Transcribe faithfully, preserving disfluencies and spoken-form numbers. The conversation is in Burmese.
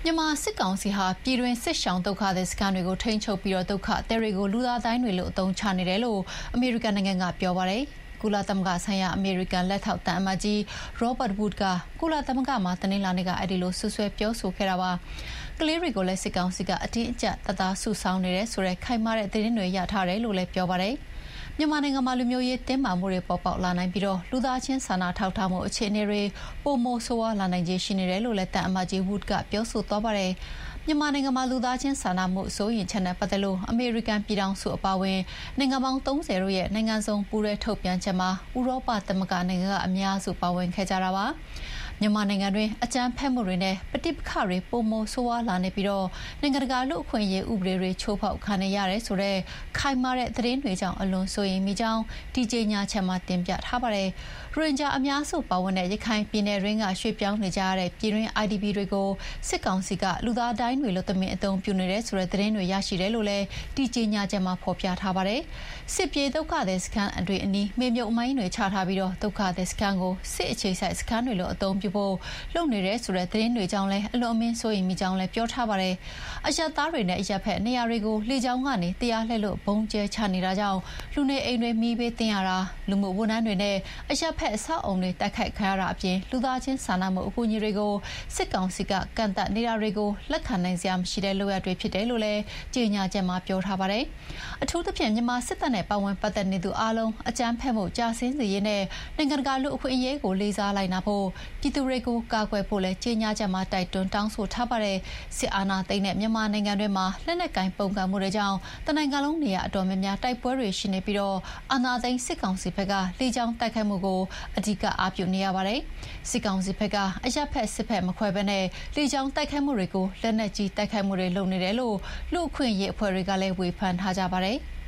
မြန်မာစစ်ကောင်စီဟာပြည်တွင်းစစ်ရှောင်ဒုက္ခသည်စခန်းတွေကိုထိန်းချုပ်ပြီးတော့ဒုက္ခသည်တွေကိုလူသားတိုင်းတွေလို့အသုံးချနေတယ်လို့အမေရိကန်နိုင်ငံကပြောပါတယ်။ကုလသမဂ္ဂဆိုင်ရာအမေရိကန်လက်ထောက်တန်အမတ်ကြီး Robert Wood ကကုလသမဂ္ဂမှာတနင်္လာနေ့ကအဲ့ဒီလိုဆွဆွဲပြောဆိုခဲ့တာပါ။ကလေးတွေကိုလည်းစစ်ကောင်စီကအတင်းအကျပ်တပ်သားစုဆောင်းနေတယ်ဆိုတဲ့ခိုင်မာတဲ့သတင်းတွေရထားတယ်လို့လည်းပြောပါတယ်။မြန်မာနိုင်ငံမှာလူမျိုးရေးတင်းမာမှုတွေပေါ်ပေါက်လာနိုင်ပြီးတော့လူသားချင်းစာနာထောက်ထားမှုအခြေအနေတွေပုံမိုဆိုးဝါးလာနိုင်ခြေရှိနေတယ်လို့လည်းတန်အမတ်ကြီး Wood ကပြောဆိုသွားပါတယ်။မြန်မာနိုင်ငံမှာလူသားချင်းစာနာမှုစိုးရိမ်ချက်နဲ့ပတ်သက်လို့အမေရိကန်ပြည်ထောင်စုအပါအဝင်နိုင်ငံပေါင်းသုံးဆယ်တို့ရဲ့နိုင်ငံစုံပူးရဲထုတ်ပြန်ချက်မှာဥရောပသမဂ္ဂနိုင်ငံကအများစုပါဝင်ခဲ့ကြတာပါ။မြန်မာနိုင်ငံတွင်အကြမ်းဖက်မှုတွေနဲ့ပဋိပက္ခတွေပုံမိုဆိုးဝါးလာနေပြီးတော့နိုင်ငံတကာလူ့အခွင့်အရေးဥပဒေတွေချိုးဖောက်ခံနေရတယ်ဆိုတဲ့ခိုင်မာတဲ့သတင်းတွေကြောင့်အလွန်စိုးရိမ်မိကြောင်းဒီကြေညာချက်မှာတင်ပြထားပါတယ်။ရိုဟင်ဂျာအများစုပါဝင်တဲ့ရခိုင်ပြည်နယ်တွင်းကရွှေ့ပြောင်းနေကြရတဲ့ပြည်တွင်း I D P တွေကိုစစ်ကောင်စီကလူသားတိုင်းတွေလို့တမင်အသုံးပြုနေတဲ့ဆိုတဲ့သတင်းတွေရရှိတယ်လို့လည်းဒီကြေညာချက်မှာဖော်ပြထားပါတယ်။စစ်ပြေးဒုက္ခသည်စခန်းအတွင်းအနီးမေမြုပ်အမိုင်းတွေချထားပြီးတော့ဒုက္ခသည်စခန်းကိုစစ်အခြေစိုက်စခန်းတွေလို့အသုံးပြုဖို့လုပ်နေတဲ့ဆိုတဲ့သတင်းတွေကြောင့်လည်းအလွန်အမင်းစိုးရိမ်မိကြောင်းလည်းပြောထားပါတယ်။အရက်သားတွေနဲ့အရက်ဖက်နေရာတွေကိုလေကြောင်းကနေတရားလှည့်လို့ဘုံကျဲချနေတာကြောင့်လူနေအိမ်တွေမိဘေးတင်ရတာလူမှုဝန်ထမ်းတွေနဲ့အရက်ဖက်အဆောက်အုံတွေတိုက်ခိုက်ခံရတာအပြင်လူသားချင်းစာနာမှုအကူအညီတွေကိုစစ်ကောင်စီကကန့်သတ်နေတာတွေကိုလက်ခံနိုင်စရာမရှိတဲ့လုပ်ရတွေဖြစ်တယ်လို့လည်းကြေညာချက်မှာပြောထားပါတယ်။အထူးသဖြင့်မြန်မာစစ်တပ်နဲ့ပတ်ဝန်းပတ်သက်နေသူအလုံးအကြမ်းဖက်မှုကြာဆင်းစေရေးနဲ့နိုင်ငံတကာလူ့အခွင့်အရေးကိုလေးစားလိုက်နာဖို့ပြည်သူတွေကိုကာကွယ်ဖို့လည်းကြေညာချက်မှာတိုက်တွန်းတောင်းဆိုထားပါတယ်။စစ်အာဏာသိမ်းတဲ့မြန်မာနိုင်ငံတွင်းမှာလက်နက်ကင်ပုံကံမှုတွေကြောင့်တနိုင်ငံလုံးနေရာအတော်များများတိုက်ပွဲတွေရှိနေပြီးတော့အာဏာသိမ်းစစ်ကောင်စီဘက်ကလေကြောင်းတိုက်ခိုက်မှုကိုအဓိကအားပြုနေရပါတယ်။စစ်ကောင်စီဘက်ကအရက်ဖက်စစ်ဖက်မခွဲဘဲနဲ့လေကြောင်းတိုက်ခိုက်မှုတွေကိုလက်နက်ကြီးတိုက်ခိုက်မှုတွေလုပ်နေတယ်လို့လူ့အခွင့်အရေးအဖွဲ့တွေကလည်းဝေဖန်ထားကြပါတယ်။